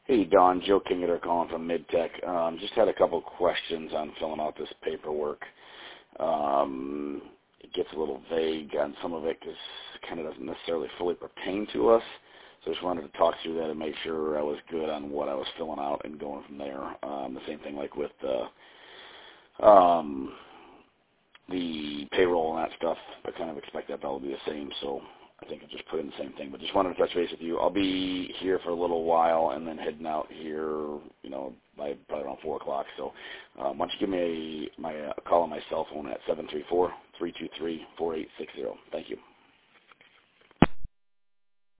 Hey, Don. Joe Kingeter calling from MidTech. Just had a couple questions on filling out this paperwork. It gets a little vague on some of it because it kind of doesn't necessarily fully pertain to us. So I just wanted to talk through that and make sure I was good on what I was filling out and going from there. The same thing like with the payroll and that stuff. I kind of expect that will be the same, so I think I'll just put in the same thing. But just wanted to touch base with you. I'll be here for a little while and then heading out here, by probably around 4 o'clock. So why don't you give me a call on my cell phone at 734-323-4860. Thank you.